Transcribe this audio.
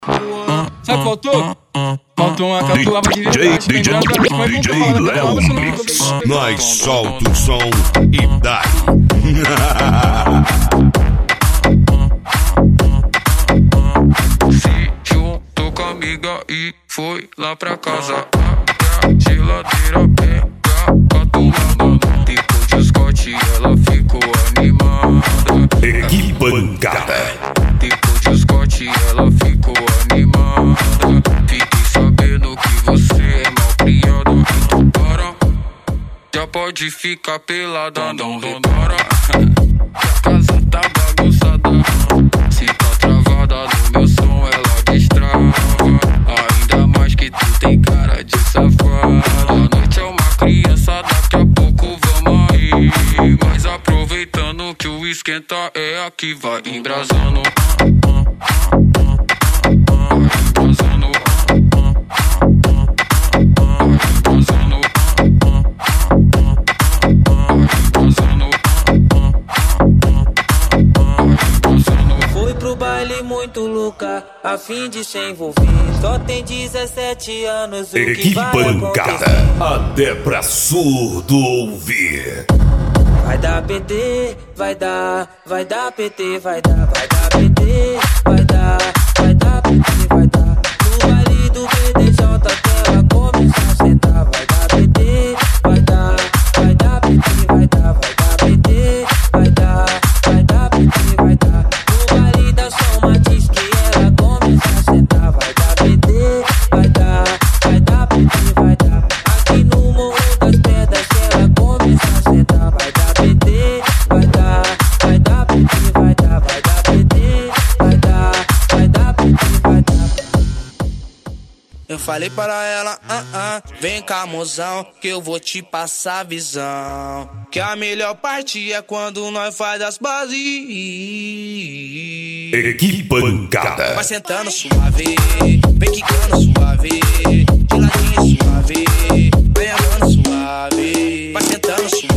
Sabe o que faltou? Faltou uma catuaba de verdade. DJ Léo, nós solta o som e dá. Se juntou com a amiga e foi lá pra casa. A geladeira pega catuaba. Depois de Scott ela ficou animada. Equipancada. Depois de Scott ela ficou animada. Fiquei sabendo que você é mal criada. Então para, já pode ficar pelada. Não repara que a casa tá bagunçada. Se tá travada no meu som ela destrava. Ainda mais que tu tem cara de safada. A noite é uma criança, daqui a pouco vamos aí. Mas aproveitando que o esquenta é aqui, vai embrasando. Fui pro baile muito louca, a fim de se envolver. Só tem 17 anos, o que vai Equipancada. acontecer? Até pra surdo ouvir. Vai dar PT, vai dar PT, vai dar PT, vai dar PT, vai dar. No baile do BDJ até ela começar a sentar. Vai dar PT, vai dar PT, vai dar PT, vai dar PT, vai dar. No baile da São Matiz que ela começar a sentar. Vai dar PT, vai dar PT, vai dar. Aqui no Morro das Pedras que ela começar a sentar. Vai dar PT, vai dar PT, vai dar PT, vai dar PT, vai dar. Eu falei para ela, vem cá mozão, que eu vou te passar a visão. Que a melhor parte é quando nós faz as bases. Equipancada. Vai sentando suave, vem quicando suave, de ladinho suave, vem andando suave, vai sentando suave.